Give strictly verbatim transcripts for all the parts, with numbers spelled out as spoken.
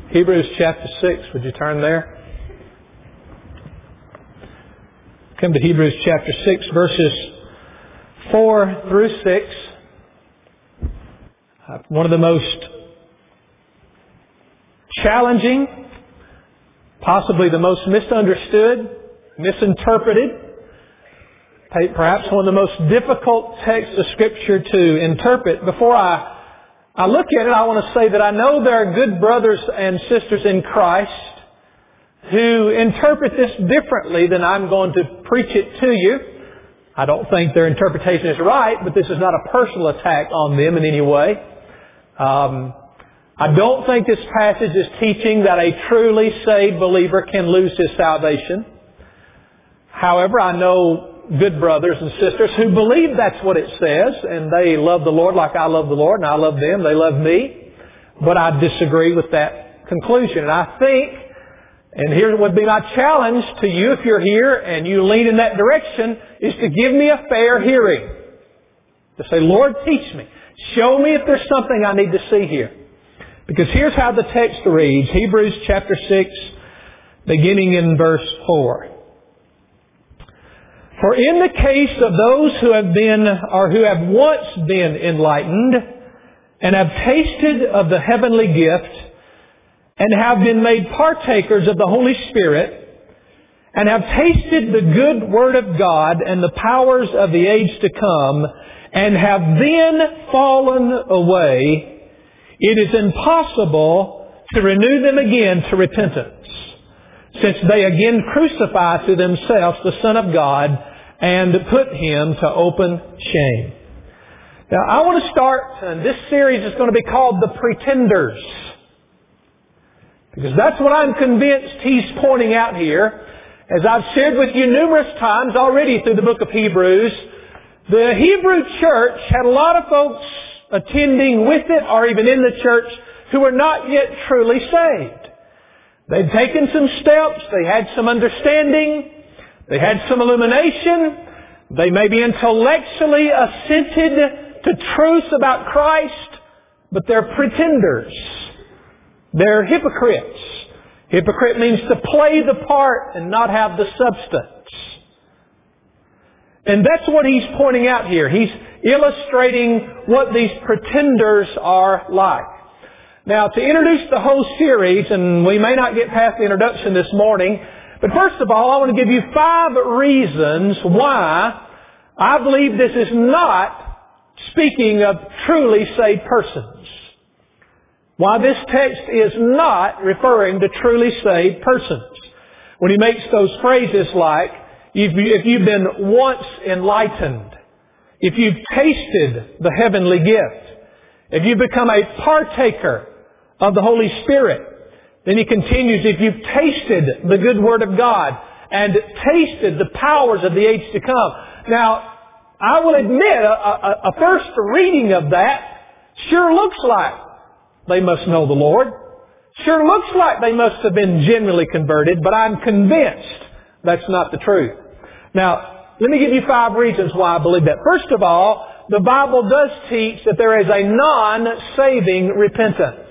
Hebrews chapter six, would you turn there? Come to Hebrews chapter six, verses four through six. Uh, one of the most challenging, possibly the most misunderstood, misinterpreted, perhaps one of the most difficult texts of Scripture to interpret. Before I I look at it, I want to say that I know there are good brothers and sisters in Christ who interpret this differently than I'm going to preach it to you. I don't think their interpretation is right, but this is not a personal attack on them in any way. Um, I don't think this passage is teaching that a truly saved believer can lose his salvation. However, I know good brothers and sisters who believe that's what it says, and they love the Lord like I love the Lord, and I love them, they love me. But I disagree with that conclusion. And I think, and here would be my challenge to you if you're here and you lean in that direction, is to give me a fair hearing. To say, Lord, teach me. Show me if there's something I need to see here. Because here's how the text reads, Hebrews chapter six, beginning in verse four. For in the case of those who have been, or who have once been enlightened, and have tasted of the heavenly gift, and have been made partakers of the Holy Spirit, and have tasted the good Word of God and the powers of the age to come, and have then fallen away, it is impossible to renew them again to repentance, since they again crucify to themselves the Son of God, and put Him to open shame. Now, I want to start, and this series is going to be called The Pretenders. Because that's what I'm convinced he's pointing out here. As I've shared with you numerous times already through the book of Hebrews, the Hebrew church had a lot of folks attending with it or even in the church who were not yet truly saved. They'd taken some steps, they had some understanding, they had some illumination. They maybe intellectually assented to truths about Christ, but they're pretenders. They're hypocrites. Hypocrite means to play the part and not have the substance. And that's what he's pointing out here. He's illustrating what these pretenders are like. Now, to introduce the whole series, and we may not get past the introduction this morning, but first of all, I want to give you five reasons why I believe this is not speaking of truly saved persons. Why this text is not referring to truly saved persons. When he makes those phrases like, if, you, if you've been once enlightened, if you've tasted the heavenly gift, if you've become a partaker of the Holy Spirit, then he continues, if you've tasted the good Word of God and tasted the powers of the age to come. Now, I will admit, a, a, a first reading of that sure looks like they must know the Lord. Sure looks like they must have been genuinely converted, but I'm convinced that's not the truth. Now, let me give you five reasons why I believe that. First of all, the Bible does teach that there is a non-saving repentance.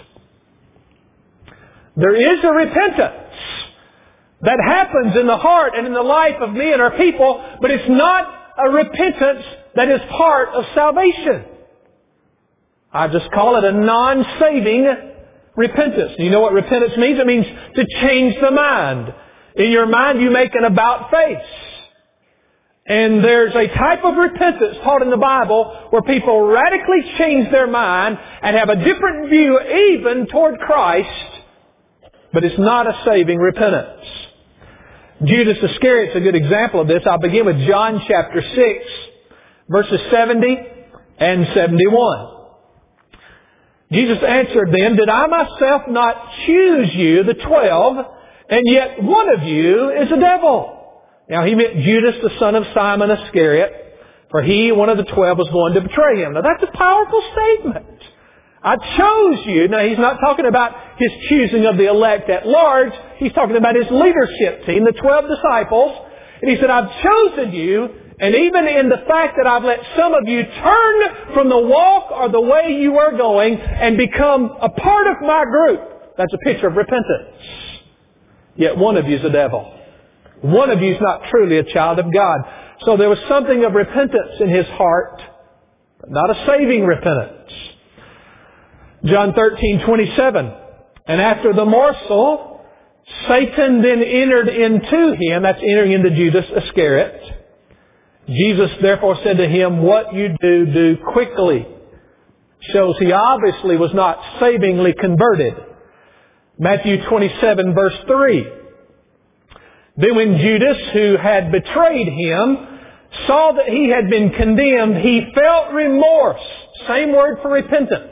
There is a repentance that happens in the heart and in the life of men or people, but it's not a repentance that is part of salvation. I just call it a non-saving repentance. You know what repentance means? It means to change the mind. In your mind, you make an about face. And there's a type of repentance taught in the Bible where people radically change their mind and have a different view even toward Christ, but it's not a saving repentance. Judas Iscariot's a good example of this. I'll begin with John chapter six, verses seventy and seventy-one. Jesus answered them, did I myself not choose you, the twelve, and yet one of you is a devil? Now he meant Judas, the son of Simon Iscariot, for he, one of the twelve, was going to betray him. Now that's a powerful statement. I chose you. Now he's not talking about his choosing of the elect at large. He's talking about his leadership team, the twelve disciples. And he said, I've chosen you. And even in the fact that I've let some of you turn from the walk or the way you are going and become a part of my group, That's a picture of repentance. Yet one of you is a devil. One of you is not truly a child of God. So there was something of repentance in his heart, but not a saving repentance. John thirteen twenty-seven. And after the morsel, Satan then entered into him. That's entering into Judas Iscariot. Jesus therefore said to him, what you do, do quickly. Shows he obviously was not savingly converted. Matthew twenty-seven verse three. Then when Judas, who had betrayed him, saw that he had been condemned, he felt remorse. Same word for repentance.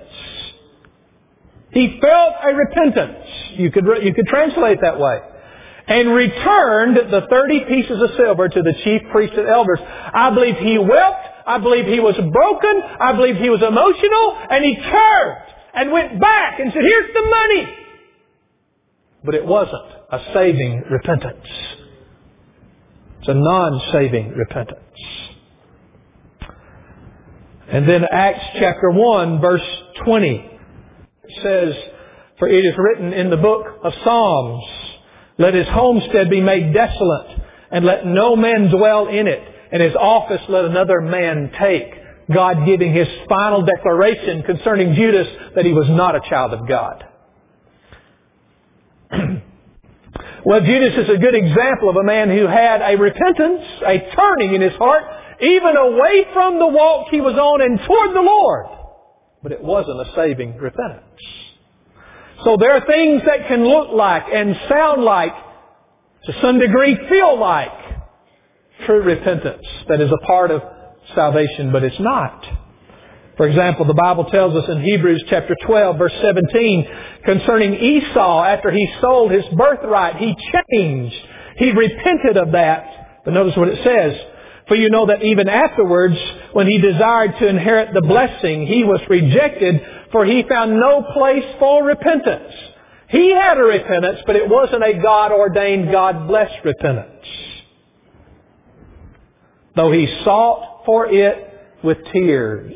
He felt a repentance. You could, you could translate it that way. And returned the thirty pieces of silver to the chief priests and elders. I believe he wept. I believe he was broken. I believe he was emotional. And he turned and went back and said, here's the money. But it wasn't a saving repentance. It's a non-saving repentance. And then Acts chapter one verse twenty says, for it is written in the book of Psalms, let his homestead be made desolate, and let no man dwell in it, and his office let another man take. God giving his final declaration concerning Judas that he was not a child of God. Well, Judas is a good example of a man who had a repentance, a turning in his heart, even away from the walk he was on and toward the Lord. But it wasn't a saving repentance. So there are things that can look like and sound like, to some degree feel like, true repentance that is a part of salvation, but it's not. For example, the Bible tells us in Hebrews chapter twelve verse seventeen concerning Esau, after he sold his birthright, he changed. He repented of that. But notice what it says. For you know that even afterwards, when he desired to inherit the blessing, he was rejected, for he found no place for repentance. He had a repentance, but it wasn't a God-ordained, God-blessed repentance. Though he sought for it with tears.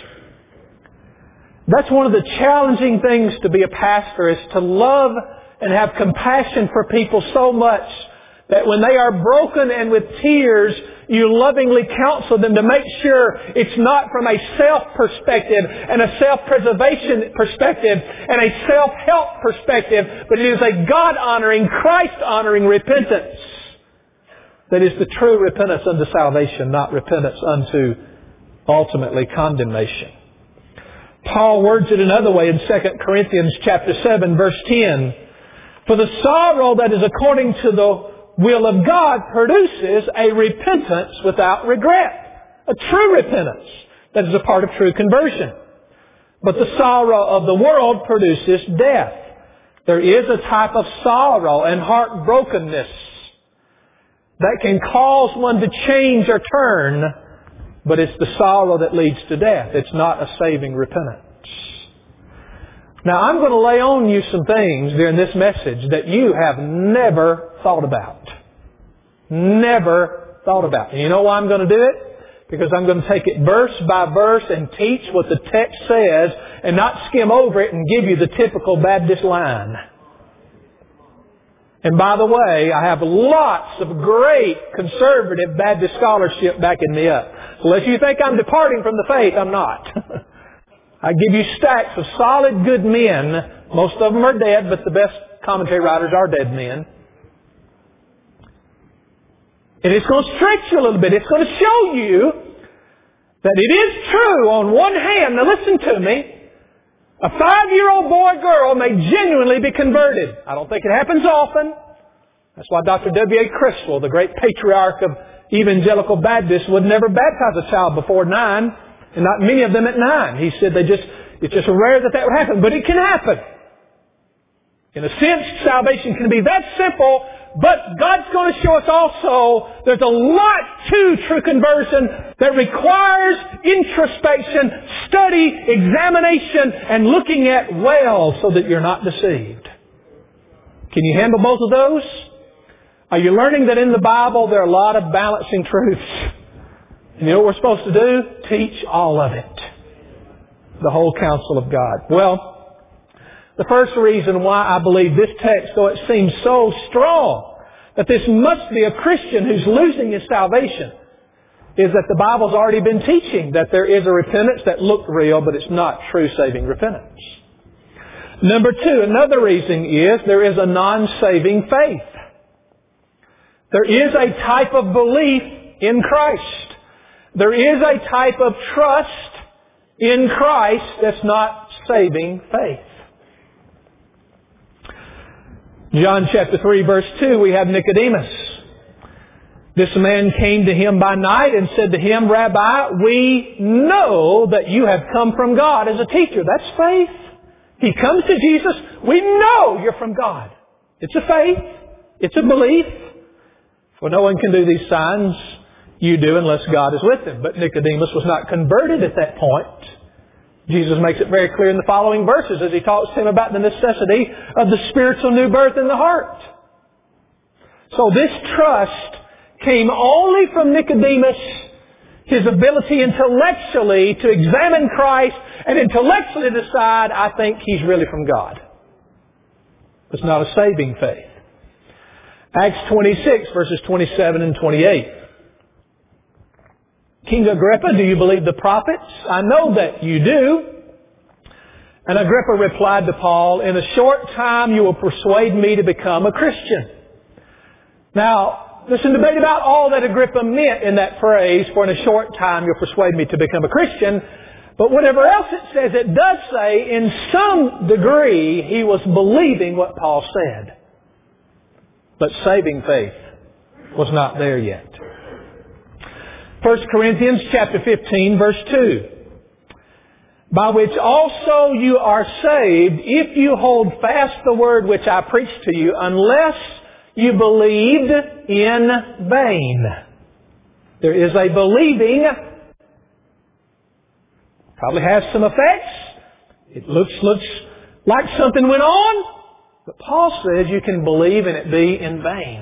That's one of the challenging things to be a pastor, is to love and have compassion for people so much that when they are broken and with tears, you lovingly counsel them to make sure it's not from a self perspective and a self-preservation perspective and a self-help perspective, but it is a God-honoring, Christ-honoring repentance that is the true repentance unto salvation, not repentance unto ultimately condemnation. Paul words it another way in Second Corinthians chapter seven verse ten. For the sorrow that is according to the will of God produces a repentance without regret. A true repentance that is a part of true conversion. But the sorrow of the world produces death. There is a type of sorrow and heartbrokenness that can cause one to change or turn, but it's the sorrow that leads to death. It's not a saving repentance. Now, I'm going to lay on you some things during this message that you have never thought about. Never thought about. And you know why I'm going to do it? Because I'm going to take it verse by verse and teach what the text says and not skim over it and give you the typical Baptist line. And by the way, I have lots of great conservative Baptist scholarship backing me up. So unless you think I'm departing from the faith, I'm not. I give you stacks of solid, good men. Most of them are dead, but the best commentary writers are dead men. And it's going to stretch you a little bit. It's going to show you that it is true on one hand. Now listen to me. A five-year-old boy or girl may genuinely be converted. I don't think it happens often. That's why Doctor W A Criswell, the great patriarch of evangelical Baptists, would never baptize a child before nine, and not many of them at nine. He said they just, it's just rare that that would happen, but it can happen. In a sense, salvation can be that simple, but God's going to show us also there's a lot to true conversion that requires introspection, study, examination, and looking at well so that you're not deceived. Can you handle both of those? Are you learning that in the Bible there are a lot of balancing truths? And you know what we're supposed to do? Teach all of it. The whole counsel of God. Well, The first reason why I believe this text, though it seems so strong, that this must be a Christian who's losing his salvation, is that the Bible's already been teaching that there is a repentance that looked real, but it's not true saving repentance. Number two, another reason is there is a non-saving faith. There is a type of belief in Christ. There is a type of trust in Christ that's not saving faith. John chapter three verse two, we have Nicodemus. This man came to him by night and said to him, Rabbi, we know that you have come from God as a teacher. That's faith. He comes to Jesus. We know you're from God. It's a faith. It's a belief. For no one can do these signs you do unless God is with him. But Nicodemus was not converted at that point. Jesus makes it very clear in the following verses as He talks to him about the necessity of the spiritual new birth in the heart. So this trust came only from Nicodemus, his ability intellectually to examine Christ and intellectually decide, I think He's really from God. It's not a saving faith. Acts twenty-six verses twenty-seven and twenty-eight. King Agrippa, do you believe the prophets? I know that you do. And Agrippa replied to Paul, in a short time you will persuade me to become a Christian. Now, there's some debate about all that Agrippa meant in that phrase, for in a short time you'll persuade me to become a Christian. But whatever else it says, it does say, in some degree, he was believing what Paul said. But saving faith was not there yet. First Corinthians chapter fifteen verse two. By which also you are saved, if you hold fast the word which I preached to you, unless you believed in vain. There is a believing, probably has some effects. It looks, looks like something went on. But Paul says you can believe and it be in vain.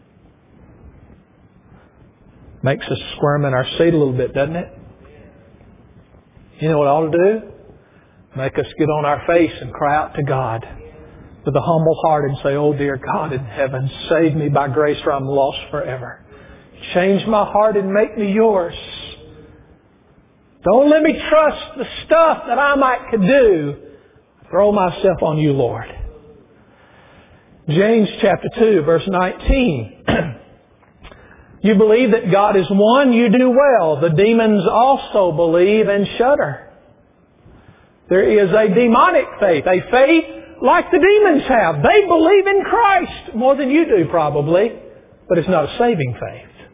Makes us squirm in our seat a little bit, doesn't it? You know what it ought to do? Make us get on our face and cry out to God with a humble heart and say, oh dear God in heaven, save me by grace or I'm lost forever. Change my heart and make me yours. Don't let me trust the stuff that I might could do. Throw myself on you, Lord. James chapter two verse nineteen. You believe that God is one, you do well. The demons also believe and shudder. There is a demonic faith, a faith like the demons have. They believe in Christ more than you do probably, but it's not a saving faith.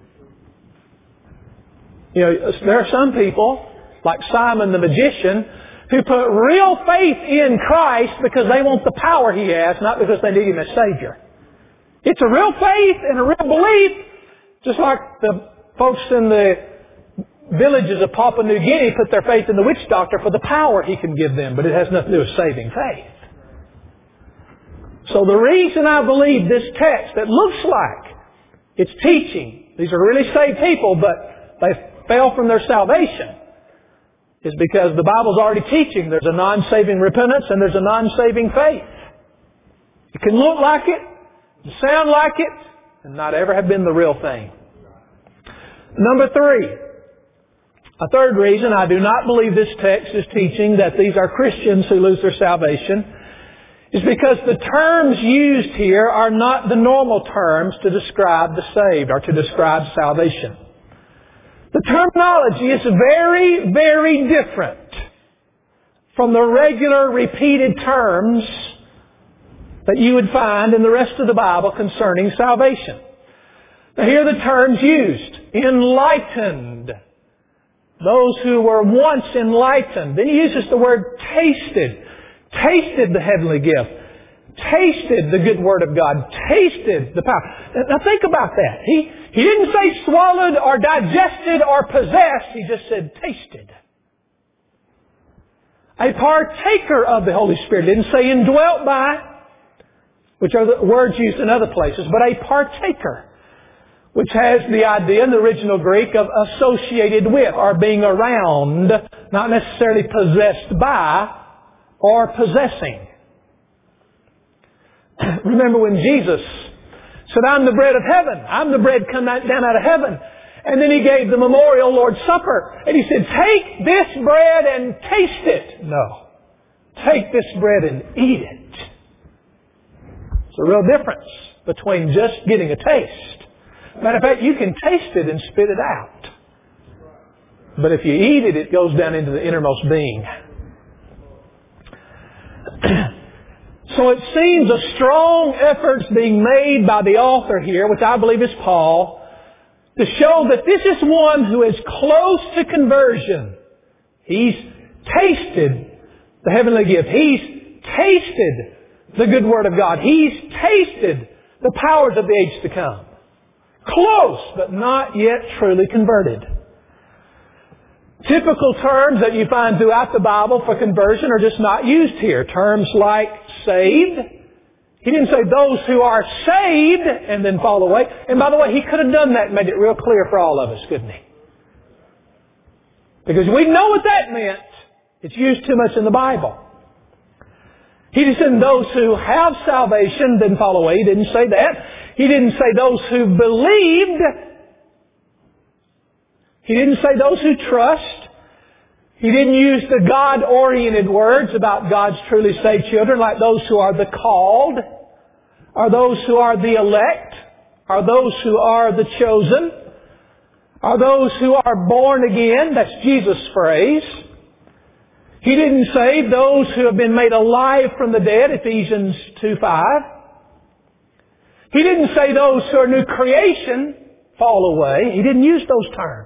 You know, there are some people, like Simon the magician, who put real faith in Christ because they want the power He has, not because they need Him as Savior. It's a real faith and a real belief. Just like the folks in the villages of Papua New Guinea put their faith in the witch doctor for the power he can give them, but it has nothing to do with saving faith. So the reason I believe this text that looks like it's teaching, these are really saved people, but they fell from their salvation, is because the Bible's already teaching there's a non-saving repentance and there's a non-saving faith. It can look like it, and sound like it, and not ever have been the real thing. Number three, a third reason I do not believe this text is teaching that these are Christians who lose their salvation is because the terms used here are not the normal terms to describe the saved or to describe salvation. The terminology is very, very different from the regular repeated terms that you would find in the rest of the Bible concerning salvation. Now here are the terms used. Enlightened. Those who were once enlightened. Then he uses the word tasted. Tasted the heavenly gift. Tasted the good word of God. Tasted the power. Now think about that. He, he didn't say swallowed or digested or possessed. He just said tasted. A partaker of the Holy Spirit. Didn't say indwelt by, which are the words used in other places, but a partaker, which has the idea in the original Greek of associated with or being around, not necessarily possessed by or possessing. Remember when Jesus said, I'm the bread of heaven. I'm the bread come down out of heaven. And then He gave the memorial Lord's Supper. And He said, take this bread and taste it. No. Take this bread and eat it. There's a real difference between just getting a taste. Matter of fact, you can taste it and spit it out. But if you eat it, it goes down into the innermost being. So it seems a strong effort's being made by the author here, which I believe is Paul, to show that this is one who is close to conversion. He's tasted the heavenly gift. He's tasted the good Word of God. He's tasted the powers of the age to come. Close, but not yet truly converted. Typical terms that you find throughout the Bible for conversion are just not used here. Terms like saved. He didn't say those who are saved and then fall away. And by the way, He could have done that and made it real clear for all of us, couldn't He? Because we know what that meant. It's used too much in the Bible. He just said those who have salvation then fall away. He didn't say that. He didn't say those who believed. He didn't say those who trust. He didn't use the God-oriented words about God's truly saved children, like those who are the called, or those who are the elect, or those who are the chosen, or those who are born again. That's Jesus' phrase. He didn't say those who have been made alive from the dead, Ephesians two five. He didn't say those who are new creation fall away. He didn't use those terms.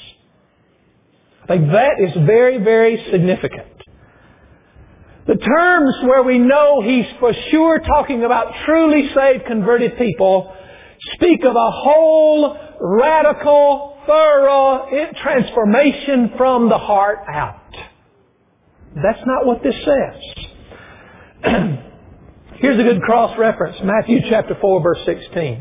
I think that is very, very significant. The terms where we know He's for sure talking about truly saved, converted people speak of a whole, radical, thorough transformation from the heart out. That's not what this says. Here's a good cross-reference. Matthew chapter four, verse sixteen.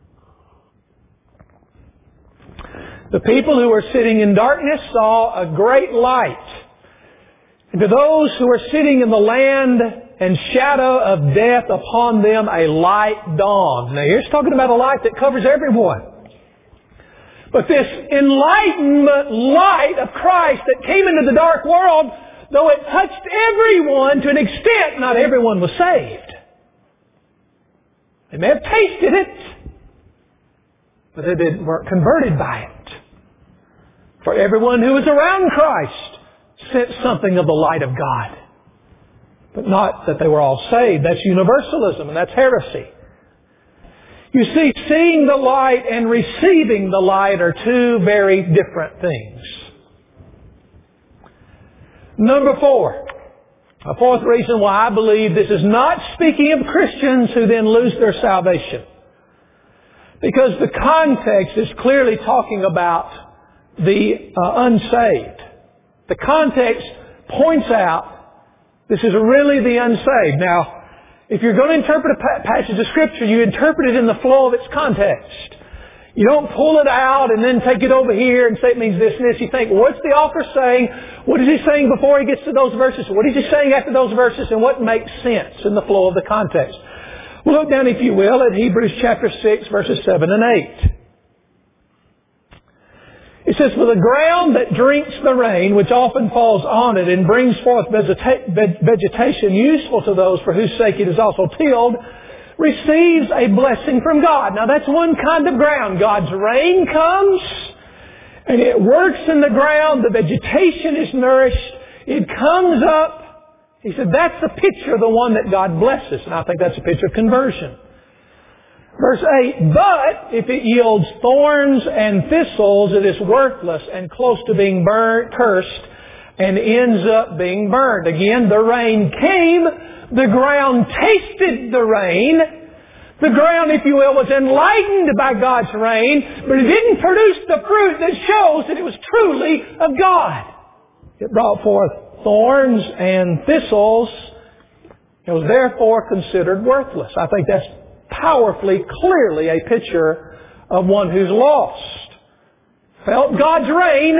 The people who were sitting in darkness saw a great light. And to those who were sitting in the land and shadow of death, upon them a light dawned. Now here's talking about a light that covers everyone. But this enlightenment light of Christ that came into the dark world, though it touched everyone to an extent, not everyone was saved. They may have tasted it, but they didn't, weren't converted by it. For everyone who was around Christ sensed something of the light of God. But not that they were all saved. That's universalism, and that's heresy. You see, seeing the light and receiving the light are two very different things. Number four. A fourth reason why I believe this is not speaking of Christians who then lose their salvation. Because the context is clearly talking about the uh, unsaved. The context points out this is really the unsaved. Now, if you're going to interpret a passage of Scripture, you interpret it in the flow of its context. You don't pull it out and then take it over here and say it means this and this. You think, well, what's the author saying? What is he saying before he gets to those verses? What is he saying after those verses? And what makes sense in the flow of the context? Well, look down, if you will, at Hebrews chapter six, verses seven and eight. It says, for the ground that drinks the rain, which often falls on it and brings forth vegeta- vegetation useful to those for whose sake it is also tilled, receives a blessing from God. Now that's one kind of ground. God's rain comes and it works in the ground. The vegetation is nourished. It comes up. He said that's a picture of the one that God blesses. And I think that's a picture of conversion. Verse eight, but if it yields thorns and thistles, it is worthless and close to being burned, cursed, and ends up being burned. Again, the rain came. The ground tasted the rain. The ground, if you will, was enlightened by God's rain, but it didn't produce the fruit that shows that it was truly of God. It brought forth thorns and thistles. It was therefore considered worthless. I think that's powerfully, clearly a picture of one who's lost. Felt God's rain,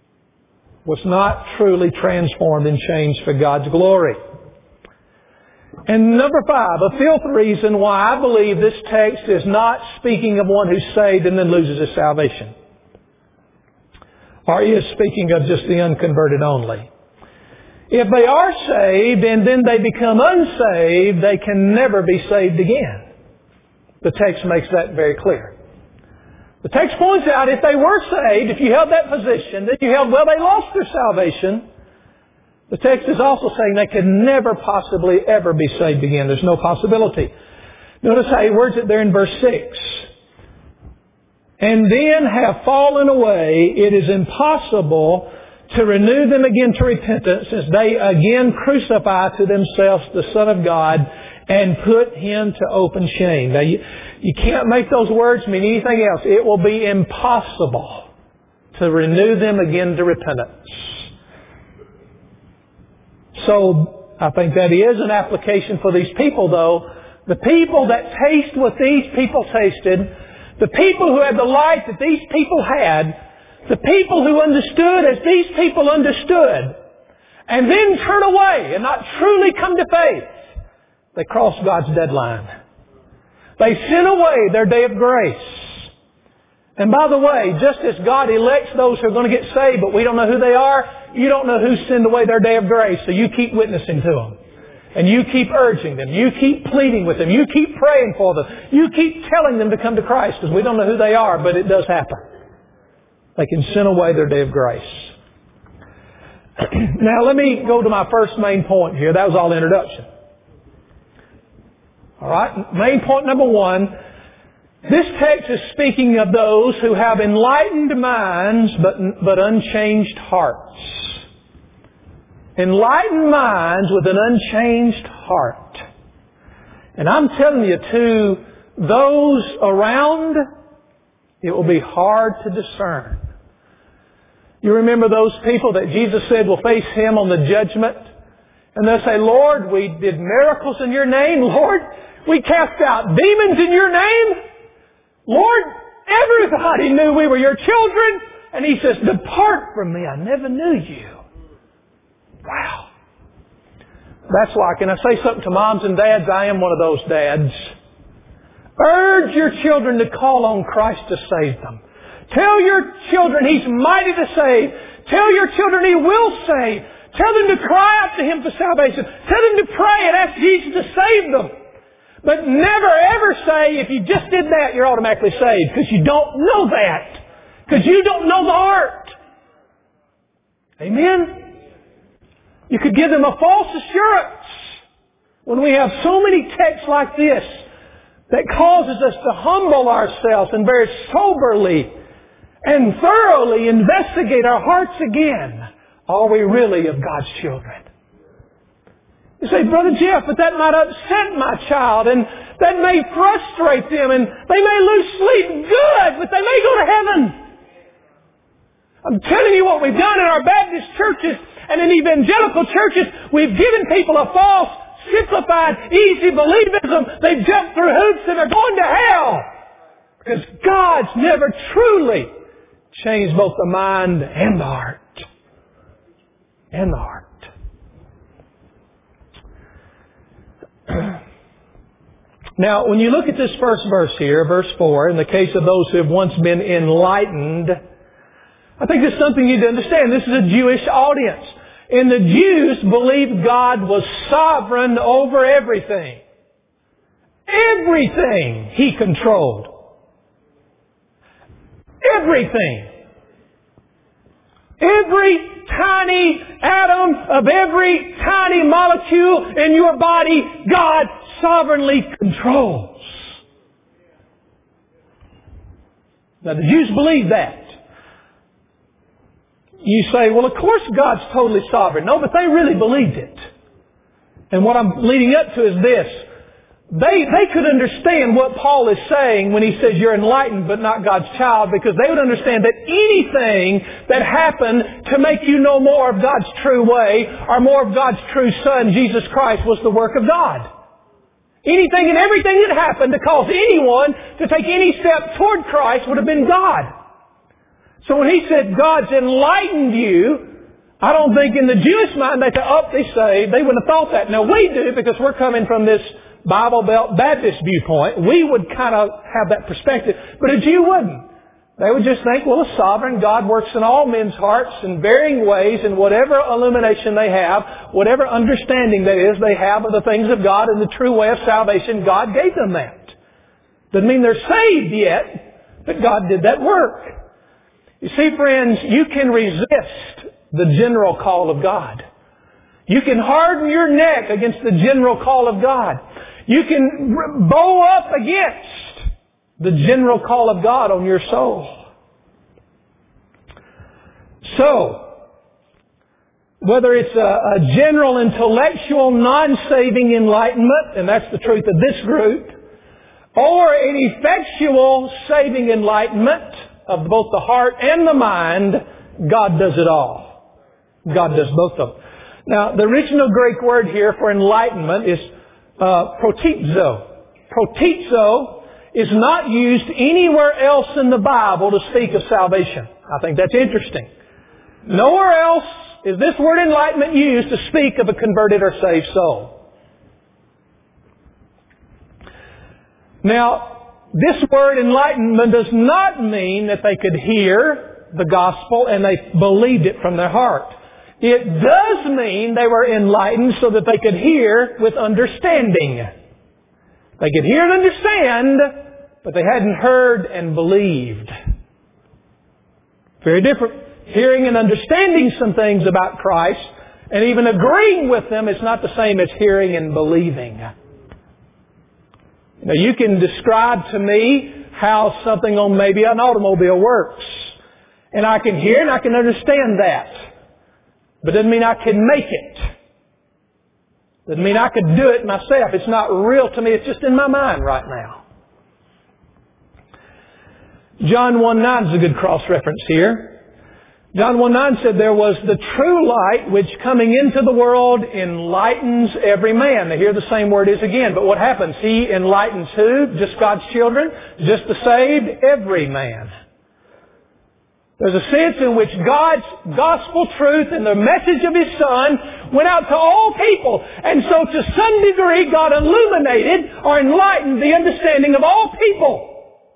was not truly transformed and changed for God's glory. And number five, a fifth reason why I believe this text is not speaking of one who's saved and then loses his salvation. Or is speaking of just the unconverted only. If they are saved and then they become unsaved, they can never be saved again. The text makes that very clear. The text points out if they were saved, if you held that position, that you held, well, they lost their salvation. The text is also saying they could never possibly ever be saved again. There's no possibility. Notice how he words it there in verse six. And then have fallen away, it is impossible to renew them again to repentance, as they again crucify to themselves the Son of God and put Him to open shame. Now, you, you can't make those words mean anything else. It will be impossible to renew them again to repentance. So, I think that is an application for these people, though. The people that taste what these people tasted, the people who had the light that these people had, the people who understood as these people understood, and then turn away and not truly come to faith, they cross God's deadline. They sin away their day of grace. And by the way, just as God elects those who are going to get saved, but we don't know who they are, you don't know who sinned away their day of grace, so you keep witnessing to them. And you keep urging them. You keep pleading with them. You keep praying for them. You keep telling them to come to Christ, because we don't know who they are, but it does happen. They can sin away their day of grace. Now let me go to my first main point here. That was all introduction. Alright, main point number one. This text is speaking of those who have enlightened minds but, but unchanged hearts. Enlightened minds with an unchanged heart. And I'm telling you, to those around, it will be hard to discern. You remember those people that Jesus said will face Him on the judgment? And they'll say, Lord, we did miracles in Your name. Lord, we cast out demons in Your name. Lord, everybody knew we were Your children. And He says, depart from me, I never knew You. Wow. That's why, can I say something to moms and dads? I am one of those dads. Urge your children to call on Christ to save them. Tell your children He's mighty to save. Tell your children He will save. Tell them to cry out to Him for salvation. Tell them to pray and ask Jesus to save them. But never ever say, if you just did that, you're automatically saved. Because you don't know that. Because you don't know the heart. Amen? You could give them a false assurance when we have so many texts like this that causes us to humble ourselves and very soberly and thoroughly investigate our hearts again. Are we really of God's children? You say, Brother Jeff, but that might upset my child and that may frustrate them and they may lose sleep. Good, but they may go to heaven. I'm telling you what we've done in our Baptist churches and in evangelical churches. We've given people a false, simplified, easy believism. They've jumped through hoops and are going to hell. Because God's never truly changed both the mind and the heart. And the heart. Now, when you look at this first verse here, verse four, in the case of those who have once been enlightened, I think there's something you need to understand. This is a Jewish audience. And the Jews believed God was sovereign over everything. Everything He controlled. Everything. Every tiny atom of every tiny molecule in your body, God sovereignly controls. Now the Jews believed that. You say, well, of course God's totally sovereign. No, but they really believed it. And what I'm leading up to is this. They, they could understand what Paul is saying when he says you're enlightened but not God's child, because they would understand that anything that happened to make you know more of God's true way or more of God's true Son, Jesus Christ, was the work of God. Anything and everything that happened to cause anyone to take any step toward Christ would have been God. So when he said God's enlightened you, I don't think in the Jewish mind they thought, oh, they saved. They wouldn't have thought that. Now we do, because we're coming from this Bible Belt Baptist viewpoint. We would kind of have that perspective. But a Jew wouldn't. They would just think, well, a sovereign God works in all men's hearts in varying ways, and whatever illumination they have, whatever understanding that is they have of the things of God and the true way of salvation, God gave them that. Doesn't mean they're saved yet, but God did that work. You see, friends, you can resist the general call of God. You can harden your neck against the general call of God. You can bow up against the general call of God on your soul. So, whether it's a, a general intellectual non-saving enlightenment, and that's the truth of this group, or an effectual saving enlightenment of both the heart and the mind, God does it all. God does both of them. Now, the original Greek word here for enlightenment is uh, protizo. Protizo is not used anywhere else in the Bible to speak of salvation. I think that's interesting. Nowhere else is this word enlightenment used to speak of a converted or saved soul. Now, this word enlightenment does not mean that they could hear the gospel and they believed it from their heart. It does mean they were enlightened so that they could hear with understanding. They could hear and understand, but they hadn't heard and believed. Very different. Hearing and understanding some things about Christ and even agreeing with them is not the same as hearing and believing. Now, you can describe to me how something on maybe an automobile works. And I can hear and I can understand that. But it doesn't mean I can make it. Doesn't mean I could do it myself. It's not real to me. It's just in my mind right now. John one nine is a good cross-reference here. John one nine said there was the true light which coming into the world enlightens every man. Now here the same word is again. But what happens? He enlightens who? Just God's children? Just the saved? Every man. There's a sense in which God's gospel truth and the message of His Son went out to all people. And so to some degree God illuminated or enlightened the understanding of all people.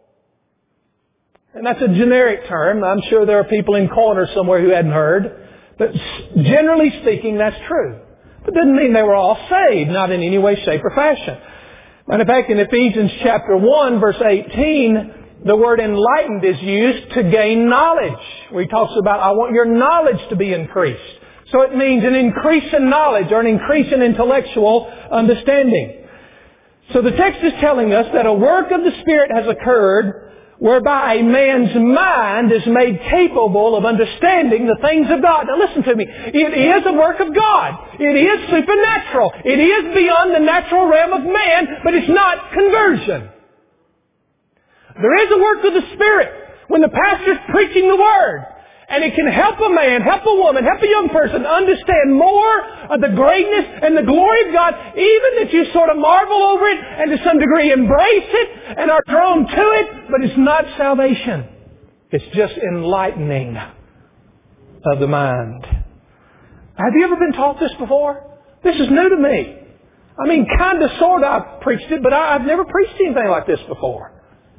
And that's a generic term. I'm sure there are people in corners somewhere who hadn't heard. But generally speaking, that's true. But it doesn't mean they were all saved, not in any way, shape, or fashion. Matter of fact, in Ephesians chapter one, verse eighteen, the word enlightened is used to gain knowledge. Where he talks about, I want your knowledge to be increased. So it means an increase in knowledge or an increase in intellectual understanding. So the text is telling us that a work of the Spirit has occurred whereby a man's mind is made capable of understanding the things of God. Now listen to me. It is a work of God. It is supernatural. It is beyond the natural realm of man, but it's not conversion. There is a work of the Spirit when the pastor's preaching the Word. And it can help a man, help a woman, help a young person understand more of the greatness and the glory of God, even that you sort of marvel over it and to some degree embrace it and are drawn to it, but it's not salvation. It's just enlightening of the mind. Have you ever been taught this before? This is new to me. I mean, kind of, sort of, I've preached it, but I, I've never preached anything like this before.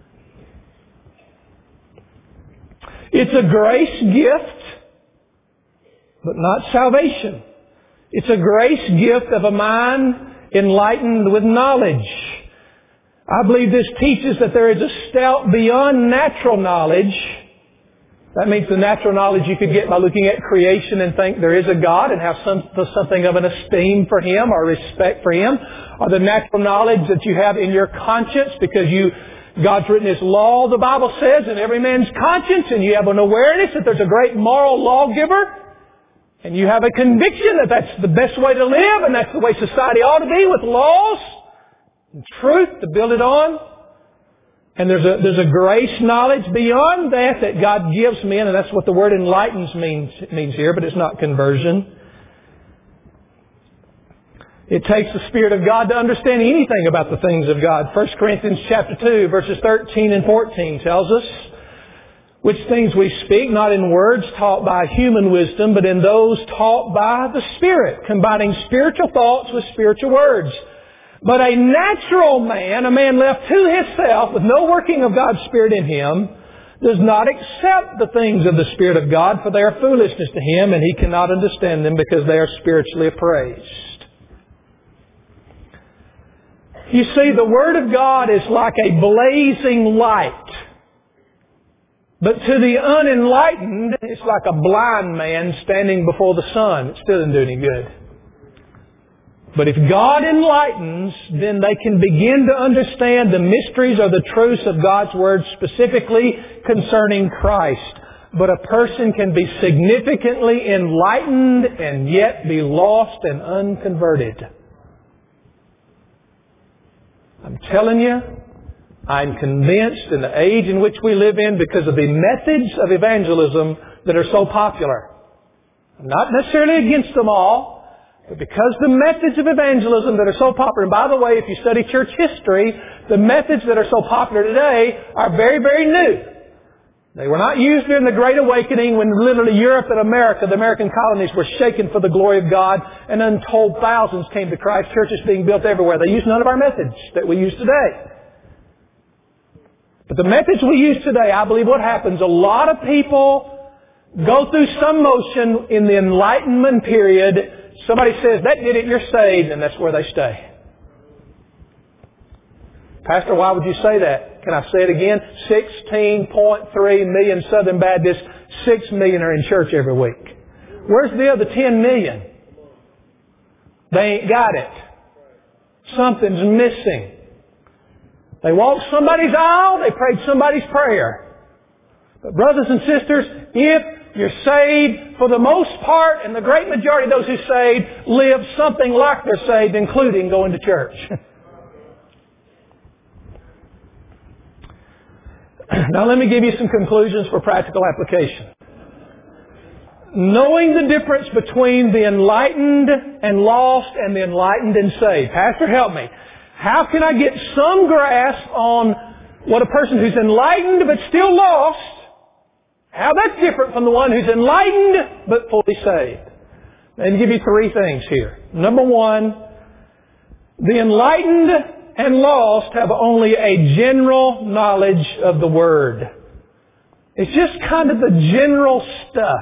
It's a grace gift, but not salvation. It's a grace gift of a mind enlightened with knowledge. I believe this teaches that there is a step beyond natural knowledge. That means the natural knowledge you could get by looking at creation and think there is a God and have some, something of an esteem for Him or respect for Him. Or the natural knowledge that you have in your conscience because you God's written His law, the Bible says, in every man's conscience, and you have an awareness that there's a great moral lawgiver, and you have a conviction that that's the best way to live, and that's the way society ought to be, with laws and truth to build it on. And there's a, there's a grace knowledge beyond that that God gives men, and that's what the word enlightens means, means here, but it's not conversion. It takes the Spirit of God to understand anything about the things of God. First Corinthians chapter two, verses thirteen and fourteen tells us, Which things we speak, not in words taught by human wisdom, but in those taught by the Spirit, combining spiritual thoughts with spiritual words. But a natural man, a man left to himself with no working of God's Spirit in him, does not accept the things of the Spirit of God, for they are foolishness to him, and he cannot understand them because they are spiritually appraised. You see, the Word of God is like a blazing light. But to the unenlightened, it's like a blind man standing before the sun. It still doesn't do any good. But if God enlightens, then they can begin to understand the mysteries or the truths of God's Word, specifically concerning Christ. But a person can be significantly enlightened and yet be lost and unconverted. I'm telling you, I'm convinced in the age in which we live in, because of the methods of evangelism that are so popular. I'm not necessarily against them all, but because the methods of evangelism that are so popular, and by the way, if you study church history, the methods that are so popular today are very, very new. They were not used during the Great Awakening when literally Europe and America, the American colonies, were shaken for the glory of God and untold thousands came to Christ, churches being built everywhere. They used none of our methods that we use today. But the methods we use today, I believe what happens, a lot of people go through some motion in the Enlightenment period. Somebody says, that did it, you're saved, and that's where they stay. Pastor, why would you say that? Can I say it again? sixteen point three million Southern Baptists, six million are in church every week. Where's the other ten million? They ain't got it. Something's missing. They walked somebody's aisle, they prayed somebody's prayer. But brothers and sisters, if you're saved, for the most part, and the great majority of those who are saved live something like they're saved, including going to church. Now let me give you some conclusions for practical application. Knowing the difference between the enlightened and lost and the enlightened and saved. Pastor, help me. How can I get some grasp on what a person who's enlightened but still lost, how that's different from the one who's enlightened but fully saved? Let me give you three things here. Number one, the enlightened and lost have only a general knowledge of the Word. It's just kind of the general stuff.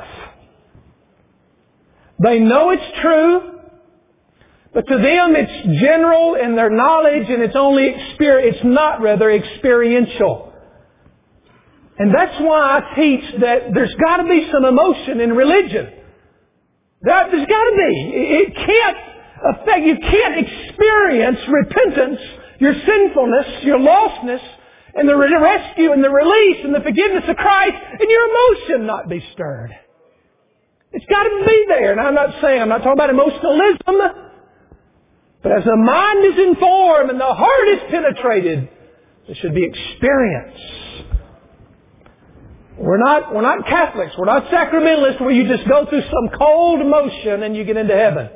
They know it's true, but to them it's general in their knowledge, and it's only exper- it's not rather experiential. And that's why I teach that there's got to be some emotion in religion. That, there's got to be. It can't affect, you can't experience repentance, your sinfulness, your lostness, and the rescue and the release and the forgiveness of Christ, and your emotion not be stirred. It's got to be there. And I'm not saying, I'm not talking about emotionalism, but as the mind is informed and the heart is penetrated, there should be experience. We're not, we're not Catholics. We're not sacramentalists where you just go through some cold motion and you get into heaven.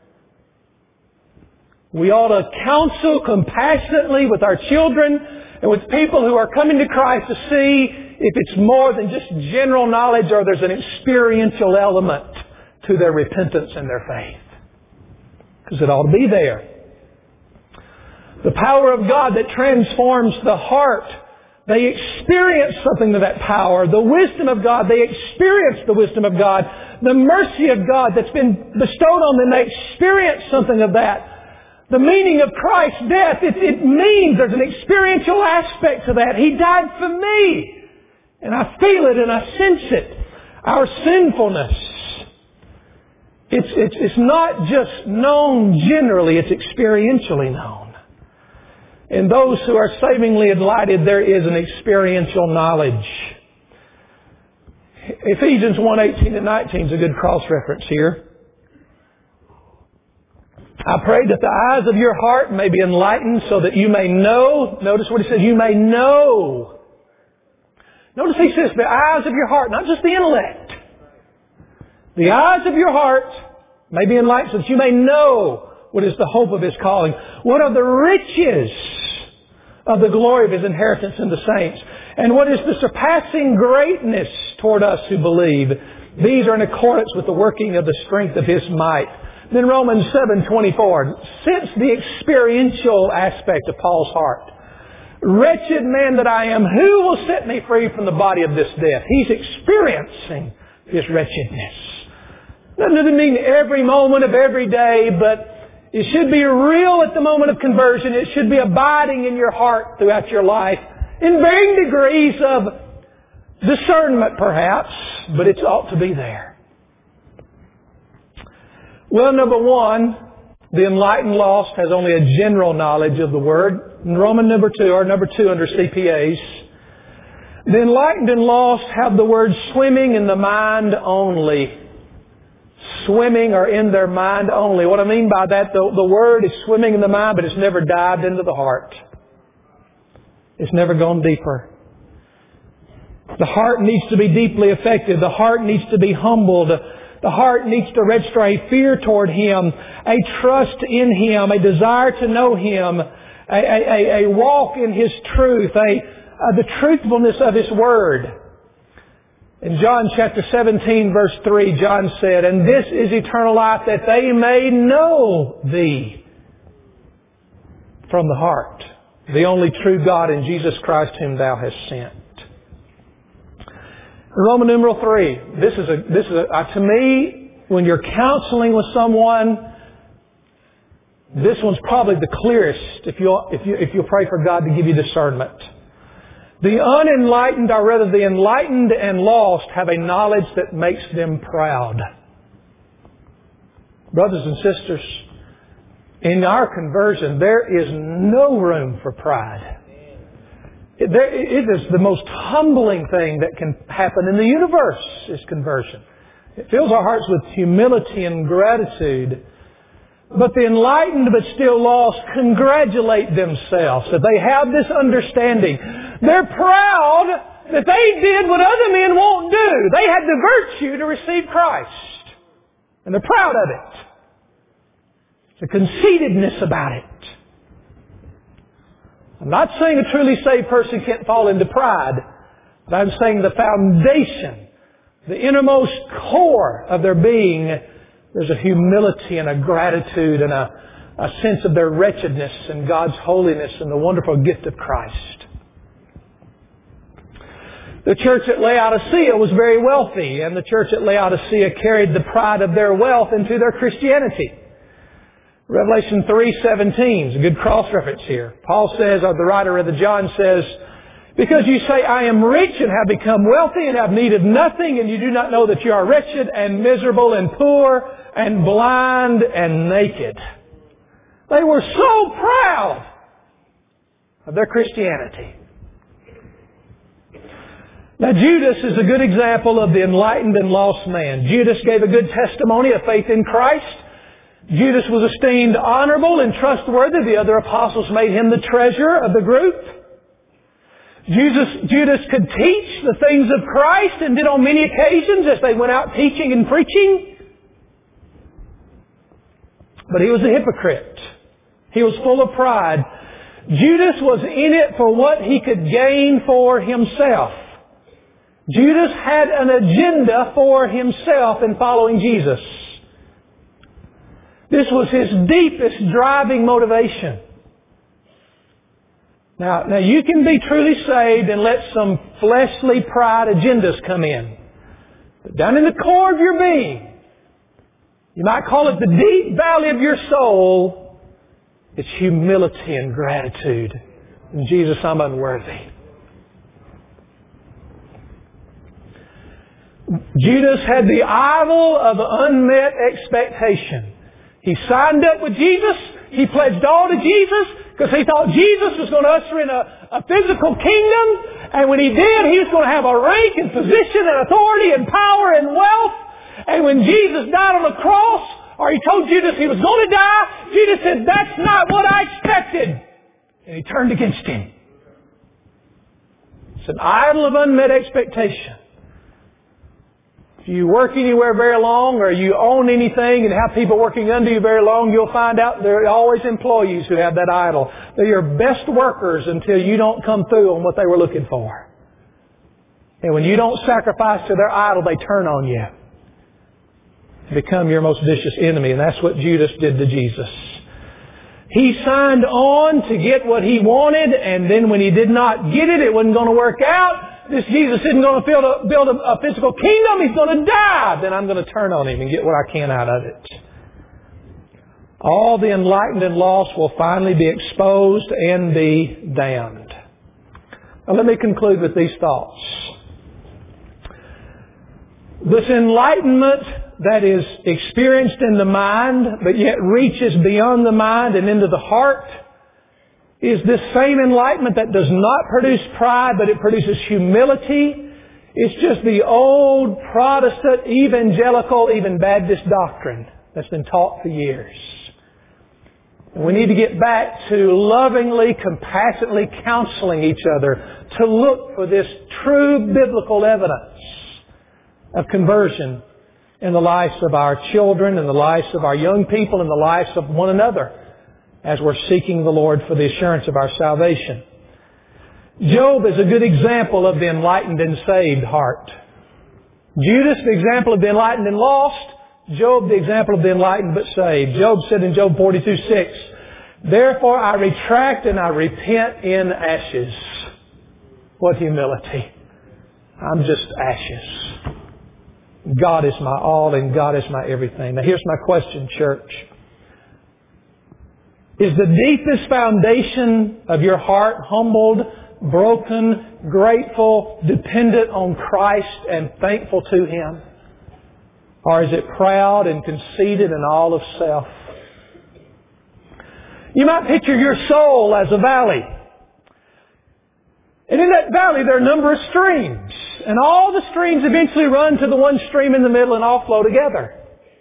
We ought to counsel compassionately with our children and with people who are coming to Christ to see if it's more than just general knowledge or there's an experiential element to their repentance and their faith. Because it ought to be there. The power of God that transforms the heart, they experience something of that power. The wisdom of God, they experience the wisdom of God. The mercy of God that's been bestowed on them, they experience something of that. The meaning of Christ's death, it, it means there's an experiential aspect to that. He died for me. And I feel it and I sense it. Our sinfulness. It's, it's, it's not just known generally, it's experientially known. In those who are savingly enlightened, there is an experiential knowledge. Ephesians one eighteen and nineteen is a good cross-reference here. I pray that the eyes of your heart may be enlightened so that you may know. Notice what he says, you may know. Notice he says the eyes of your heart, not just the intellect. The eyes of your heart may be enlightened so that you may know what is the hope of His calling. What are the riches of the glory of His inheritance in the saints? And what is the surpassing greatness toward us who believe? These are in accordance with the working of the strength of His might. Then Romans seven twenty-four. Since the experiential aspect of Paul's heart. Wretched man that I am, who will set me free from the body of this death? He's experiencing his wretchedness. That doesn't mean every moment of every day, but it should be real at the moment of conversion. It should be abiding in your heart throughout your life in varying degrees of discernment perhaps, but it ought to be there. Well, number one, the enlightened lost has only a general knowledge of the Word. And Roman number two, or number two under C P As. The enlightened and lost have the word swimming in the mind only. Swimming or in their mind only. What I mean by that, the, the word is swimming in the mind, but it's never dived into the heart. It's never gone deeper. The heart needs to be deeply affected. The heart needs to be humbled. The heart needs to register a fear toward Him, a trust in Him, a desire to know Him, a, a, a walk in His truth, a, uh, the truthfulness of His Word. In John chapter seventeen verse three, John said, "And this is eternal life, that they may know Thee from the heart, the only true God, and Jesus Christ whom Thou hast sent." Roman numeral three. This is a, this is a, uh, to me, when you're counseling with someone, this one's probably the clearest if you'll, if you, if you'll pray for God to give you discernment. The unenlightened, or rather the enlightened and lost, have a knowledge that makes them proud. Brothers and sisters, in our conversion, there is no room for pride. It is the most humbling thing that can happen in the universe is conversion. It fills our hearts with humility and gratitude. But the enlightened but still lost congratulate themselves that they have this understanding. They're proud that they did what other men won't do. They had the virtue to receive Christ. And they're proud of it. There's a conceitedness about it. I'm not saying a truly saved person can't fall into pride, but I'm saying the foundation, the innermost core of their being, there's a humility and a gratitude and a, a sense of their wretchedness and God's holiness and the wonderful gift of Christ. The church at Laodicea was very wealthy, and the church at Laodicea carried the pride of their wealth into their Christianity. Revelation three seventeen is a good cross-reference here. Paul says, or the writer of the John says, "Because you say, I am rich and have become wealthy and have need of nothing, and you do not know that you are wretched and miserable and poor and blind and naked." They were so proud of their Christianity. Now Judas is a good example of the enlightened and lost man. Judas gave a good testimony of faith in Christ. Judas was esteemed honorable and trustworthy. The other apostles made him the treasurer of the group. Judas, Judas could teach the things of Christ and did on many occasions as they went out teaching and preaching. But he was a hypocrite. He was full of pride. Judas was in it for what he could gain for himself. Judas had an agenda for himself in following Jesus. This was his deepest driving motivation. Now, now you can be truly saved and let some fleshly pride agendas come in. But down in the core of your being, you might call it the deep valley of your soul, it's humility and gratitude. And Jesus, I'm unworthy. Judas had the idol of unmet expectation. He signed up with Jesus. He pledged all to Jesus because he thought Jesus was going to usher in a, a physical kingdom. And when he did, he was going to have a rank and position and authority and power and wealth. And when Jesus died on the cross, or he told Judas he was going to die, Judas said, "That's not what I expected." And he turned against him. It's an idol of unmet expectation. If you work anywhere very long or you own anything and have people working under you very long, you'll find out there are always employees who have that idol. They're your best workers until you don't come through on what they were looking for. And when you don't sacrifice to their idol, they turn on you. Become your most vicious enemy. And that's what Judas did to Jesus. He signed on to get what he wanted, and then when he did not get it, it wasn't going to work out. This Jesus isn't going to build a, build a, a physical kingdom. He's going to die. Then I'm going to turn on him and get what I can out of it. All the enlightened and lost will finally be exposed and be damned. Now let me conclude with these thoughts. This enlightenment that is experienced in the mind, but yet reaches beyond the mind and into the heart, is this same enlightenment that does not produce pride, but it produces humility. It's just the old Protestant, evangelical, even Baptist doctrine that's been taught for years. And we need to get back to lovingly, compassionately counseling each other to look for this true biblical evidence of conversion in the lives of our children, in the lives of our young people, in the lives of one another as we're seeking the Lord for the assurance of our salvation. Job is a good example of the enlightened and saved heart. Judas, the example of the enlightened and lost. Job, the example of the enlightened but saved. Job said in Job forty-two six, "Therefore I retract and I repent in ashes." What humility. I'm just ashes. God is my all and God is my everything. Now here's my question, church. Is the deepest foundation of your heart humbled, broken, grateful, dependent on Christ and thankful to Him? Or is it proud and conceited and all of self? You might picture your soul as a valley. And in that valley there are a number of streams. And all the streams eventually run to the one stream in the middle and all flow together.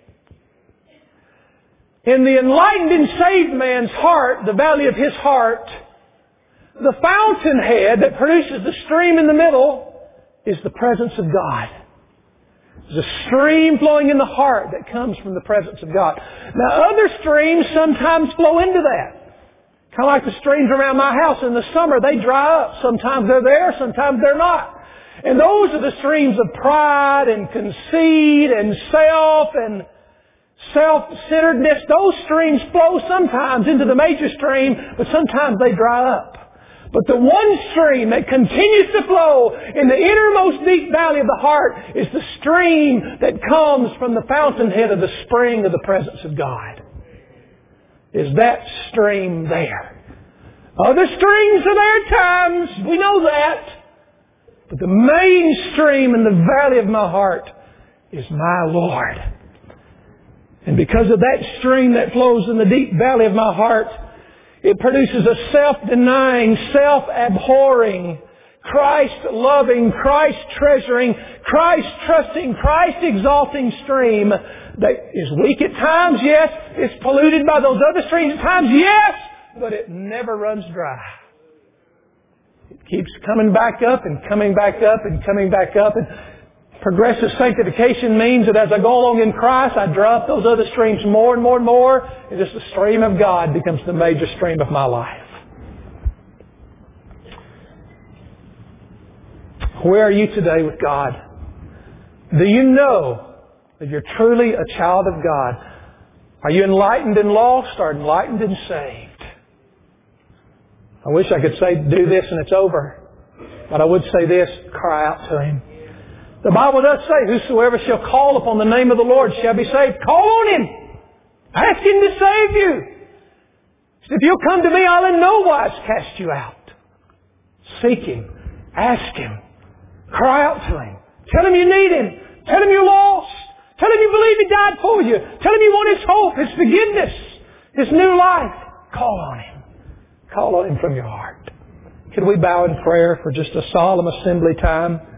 In the enlightened and saved man's heart, the valley of his heart, the fountainhead that produces the stream in the middle is the presence of God. There's a stream flowing in the heart that comes from the presence of God. Now other streams sometimes flow into that. Kind of like the streams around my house in the summer, they dry up. Sometimes they're there, sometimes they're not. And those are the streams of pride and conceit and self and self-centeredness. Those streams flow sometimes into the major stream, but sometimes they dry up. But the one stream that continues to flow in the innermost deep valley of the heart is the stream that comes from the fountainhead of the spring of the presence of God. Is that stream there? Other streams are there at times. We know that. But the main stream in the valley of my heart is my Lord. And because of that stream that flows in the deep valley of my heart, it produces a self-denying, self-abhorring, Christ-loving, Christ-treasuring, Christ-trusting, Christ-exalting stream that is weak at times, yes. It's polluted by those other streams at times, yes. But it never runs dry. It keeps coming back up and coming back up and coming back up. And progressive sanctification means that as I go along in Christ, I draw up those other streams more and more and more. And just the stream of God becomes the major stream of my life. Where are you today with God? Do you know that you're truly a child of God? Are you enlightened and lost or enlightened and saved? I wish I could say do this and it's over. But I would say this, cry out to Him. The Bible does say, whosoever shall call upon the name of the Lord shall be saved. Call on Him. Ask Him to save you. If you'll come to me, I'll in no wise cast you out. Seek Him. Ask Him. Cry out to Him. Tell Him you need Him. Tell Him you're lost. Tell Him you believe He died for you. Tell Him you want His hope, His forgiveness, His new life. Call on Him. Call on Him from your heart. Could we bow in prayer for just a solemn assembly time?